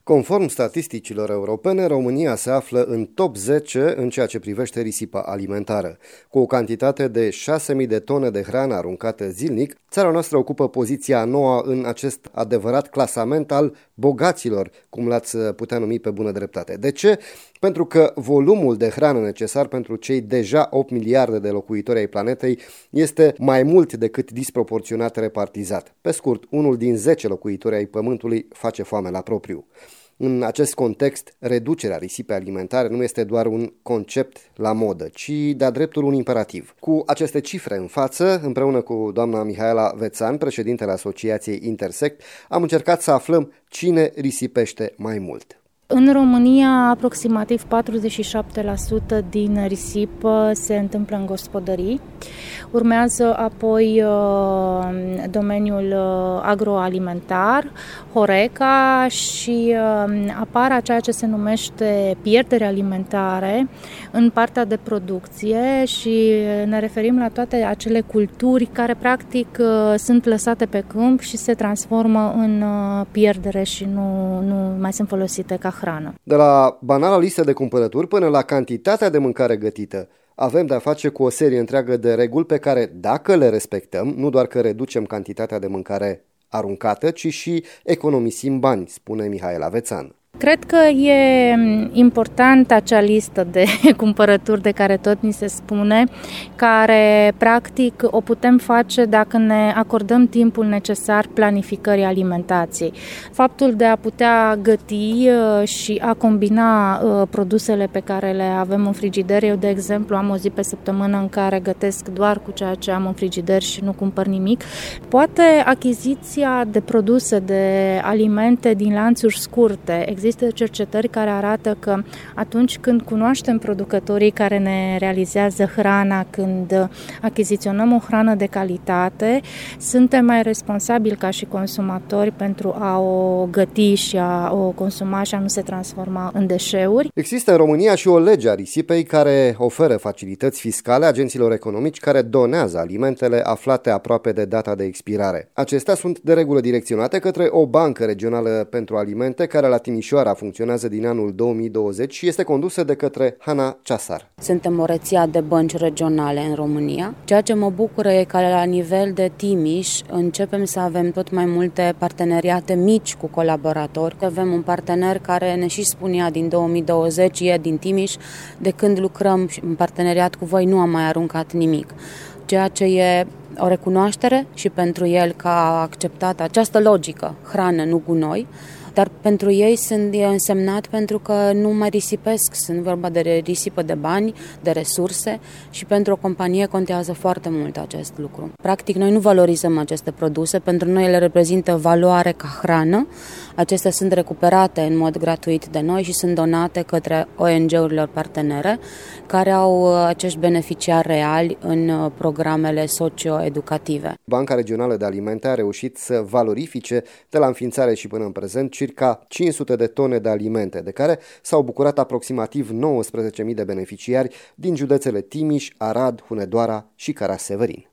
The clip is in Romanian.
Conform statisticilor europene, România se află în top 10 în ceea ce privește risipa alimentară. Cu o cantitate de 6.000 de tone de hrană aruncată zilnic, țara noastră ocupă poziția a noua în acest adevărat clasament al bogaților, cum l-ați putea numi pe bună dreptate. De ce? Pentru că volumul de hrană necesar pentru cei deja 8 miliarde de locuitori ai planetei este mai mult decât disproporționat repartizat. Pe scurt, unul din 10 locuitori ai Pământului face foame la propriu. În acest context, reducerea risipei alimentare nu este doar un concept la modă, ci de-a dreptul un imperativ. Cu aceste cifre în față, împreună cu doamna Mihaela Vețan, președintele Asociației Intersect, am încercat să aflăm cine risipește mai mult. În România, aproximativ 47% din risipă se întâmplă în gospodării. Urmează apoi domeniul agroalimentar, Horeca și apare ceea ce se numește pierdere alimentare în partea de producție și ne referim la toate acele culturi care practic sunt lăsate pe câmp și se transformă în pierdere și nu mai sunt folosite ca hrană. De la banala listă de cumpărături până la cantitatea de mâncare gătită, avem de-a face cu o serie întreagă de reguli pe care, dacă le respectăm, nu doar că reducem cantitatea de mâncare aruncată, ci și economisim bani, spune Mihaela Vețan. Cred că e important acea listă de cumpărături de care tot ni se spune, care practic o putem face dacă ne acordăm timpul necesar planificării alimentației. Faptul de a putea găti și a combina produsele pe care le avem în frigider. Eu, de exemplu, am o zi pe săptămână în care gătesc doar cu ceea ce am în frigider și nu cumpăr nimic. Poate achiziția de produse, de alimente din lanțuri scurte. Există cercetări care arată că atunci când cunoaștem producătorii care ne realizează hrana, când achiziționăm o hrană de calitate, suntem mai responsabili ca și consumatori pentru a o găti și a o consuma și a nu se transforma în deșeuri. Există în România și o lege a risipei care oferă facilități fiscale agenților economici care donează alimentele aflate aproape de data de expirare. Acestea sunt de regulă direcționate către o bancă regională pentru alimente care la Timișoara funcționează din anul 2020 și este condusă de către Hana Ceasar. Suntem o rețea de bănci regionale în România. Ceea ce mă bucură e că la nivel de Timiș începem să avem tot mai multe parteneriate mici cu colaboratori. Avem un partener care ne și spunea din 2020, e din Timiș, de când lucrăm în parteneriat cu voi nu am mai aruncat nimic. Ceea ce e o recunoaștere și pentru el că a acceptat această logică, hrană, nu gunoi, dar pentru ei e însemnat pentru că nu mai risipesc, sunt vorba de risipă de bani, de resurse și pentru o companie contează foarte mult acest lucru. Practic, noi nu valorizăm aceste produse, pentru noi ele reprezintă valoare ca hrană, acestea sunt recuperate în mod gratuit de noi și sunt donate către ONG-urilor partenere care au acești beneficiari reali în programele socio-educative. Banca Regională de Alimente a reușit să valorifice de la înființare și până în prezent circa 500 de tone de alimente, de care s-au bucurat aproximativ 19.000 de beneficiari din județele Timiș, Arad, Hunedoara și Caraș-Severin.